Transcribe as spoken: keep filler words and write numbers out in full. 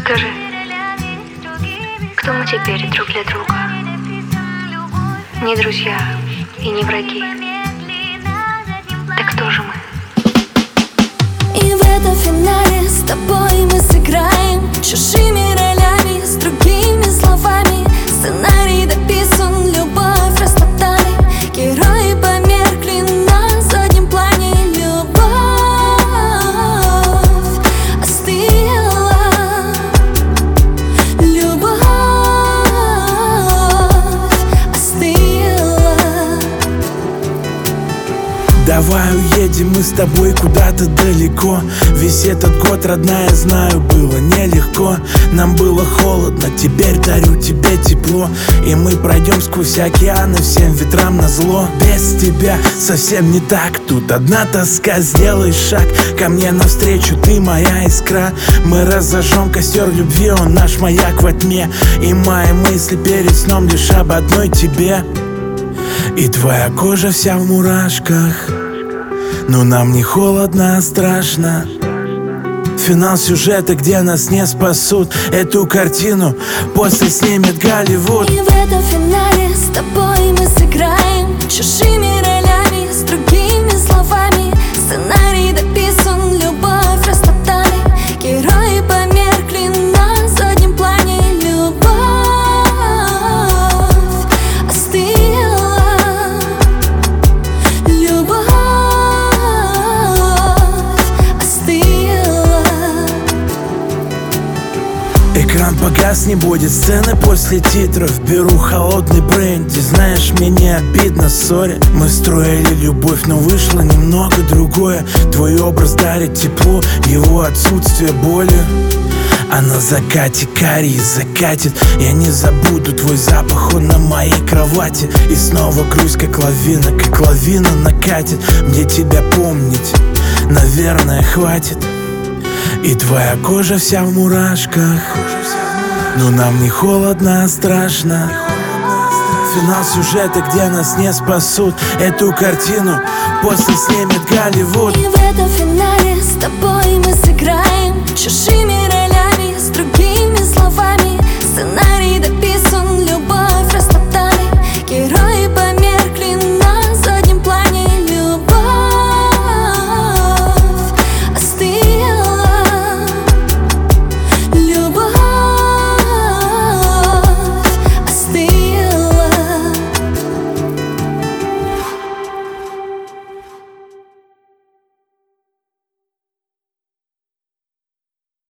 Скажи, кто мы теперь друг для друга? Не друзья и не враги. Так кто же мы? И в этом финале с тобой мы сыграем чужими ролями, с другими словами. Сценарий дописан, любовь растоптали, герои померкли на заднем плане. Любовь остыла, любовь остыла. Давай уедем мы с тобой куда-то далеко. Весь этот год, родная, знаю, было нелегко. Нам было холодно, теперь дарю тебе тепло. И мы пройдем сквозь океаны всем ветрам назло. Без тебя совсем не так, тут одна тоска. Сделай шаг ко мне навстречу, ты моя искра. Мы разожжем костер любви, он наш маяк во тьме. И мои мысли перед сном лишь об одной тебе. И твоя кожа вся в мурашках, но нам не холодно, а страшно. Финал сюжета, где нас не спасут. Эту картину после снимет Голливуд. И в этом финале с тобой мы сыграем чужими ролями, с другими словами. Сценарий дописан, любовь растоптали, герои померкли на заднем плане. Любовь остыла, любовь остыла. Экран погас, не будет сцены после титров. Беру холодный бренди, знаешь, мне не обидно, сори. Мы строили любовь, но вышло немного другое. Твой образ дарит тепло, его отсутствие болью. А на закате карий закатит. Я не забуду твой запах, он на моей кровати. И снова грусть, как лавина, как лавина накатит. Мне тебя помнить, наверное, хватит. И твоя кожа вся в мурашках, но нам не холодно, а страшно. Финал сюжета, где нас не спасут. Эту картину после снимет Голливуд. И в этом